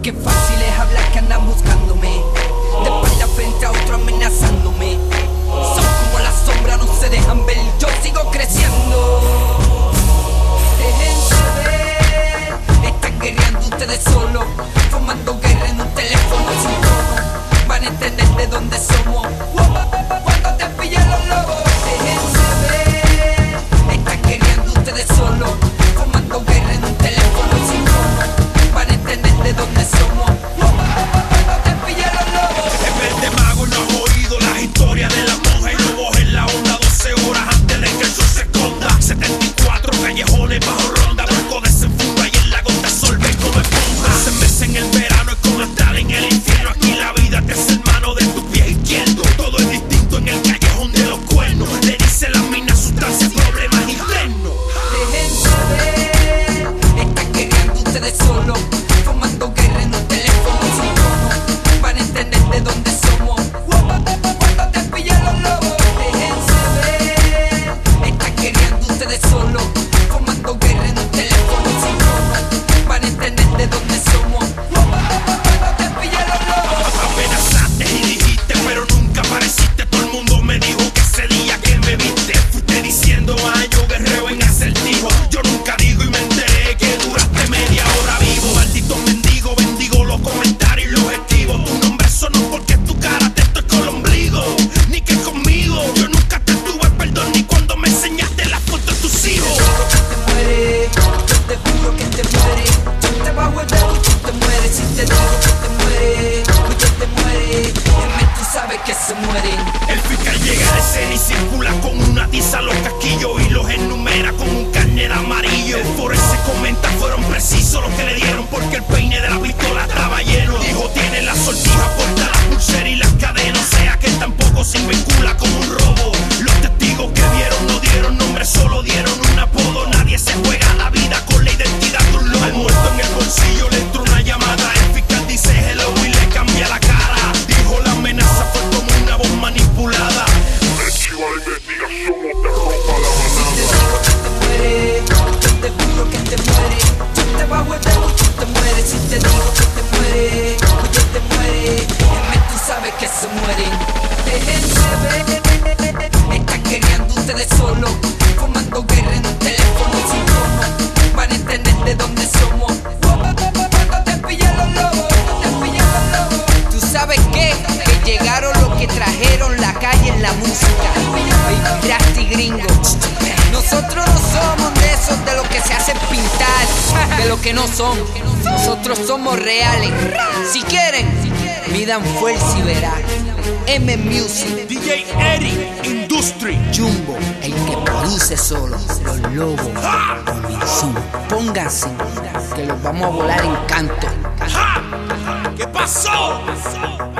Qué fácil es hablar que andan buscándome, de espalda frente a otro amenazándome. Son como la sombra, no se dejan ver, yo sigo creciendo. Déjense ver, están guerreando ustedes solos, formando guerra en un teléfono sin tono. Van a entender de dónde somos cuando te pillen los lobos. Déjense ver, están guerreando ustedes solos, formando guerra en un teléfono sin tono. Van a entender de dónde somos cuando te pillen los lobos. En vez de mago no has oído las historias de las monjas y lobos en la onda 12 horas antes de que el sol se esconda. 74 callejones bajo ronda, barco desenfunda y el lago te absorbe como esponja. 6 meses en el verano es como estar en el infierno. Aquí la vida te hace hermano de tu pie izquierdo. Todo es distinto en el callejón de los cuernos. Le dice las minas sustancias, problemas internos. Déjense ver, están guerreando ustedes solos, formando guerra en un teléfono sin tono. Van a entender de dónde somos cuando te pillen los lobos. Déjense ver, están guerreando ustedes solos, formando guerra en un teléfono sin tono. Van a entender de dónde somos cuando te pillen los lobos. Amenazaste y dijiste, pero nunca apareciste. Todo el mundo me dijo que ese día que me viste fuiste diciendo yo guerrero en acertijo. Yo nunca digo y me enteré que duraste media hora vivo. Maldito mendigo, bendigo los comentarios y los esquivo. Tu nombre sonó porque tu cara te estoy con el ombligo. Ni que conmigo, yo nunca te tuve perdón ni cuando me enseñaste las fotos de tus hijos. Yo te juro que te mueres, yo te bajo el dedo y tú te mueres. Si te digo que te mueres, pues te mueres. En mí tú sabes que se mueren. El fiscal llega a la escena y circula con una tiza los casquillos y los enumera con un carnet amarillo. El forense comenta, fueron precisos los que le dieron porque el peine de la pistola estaba lleno. Dijo, tiene la sortija, porta la pulsera y las cadenas, o sea que tampoco se vincula como un robo. Los testigos que vieron no dieron nombre, solo dieron un apodo. Nadie se juega la vida con la identidad de un lobo. Al muerto en el bolsillo le entró una llamada. El fiscal dice hello y le cambia la cara. Dijo, la amenaza fue como una voz manipulada. Archiva la investigación o te rompa la Si te digo que te mueres, yo te juro que te mueres. Yo te bajo el dedo y tú te mueres. Si te digo que te mueres, pues te mueres. En mí tú sabes que se mueren. Déjense ver, están guerreando ustedes solos, formando guerra en un teléfono sin tono. Van a entender de dónde somos cuando te pillen los lobos, te pillen los lobos. ¿Tú sabes qué? Que llegaron los que trajeron la calle en la música. Baby Rasty Gringo. Nosotros no somos de esos de los que se hacen pintar, de los que no son. Nosotros somos reales. Si quieren, midan fuerza y verán. M Music, DJ Eric Industry. Jumbo, el que produce solo. Los lobos, Comenzú. Pónganse, que los vamos a volar en canto. ¡Ja! ¿Qué pasó?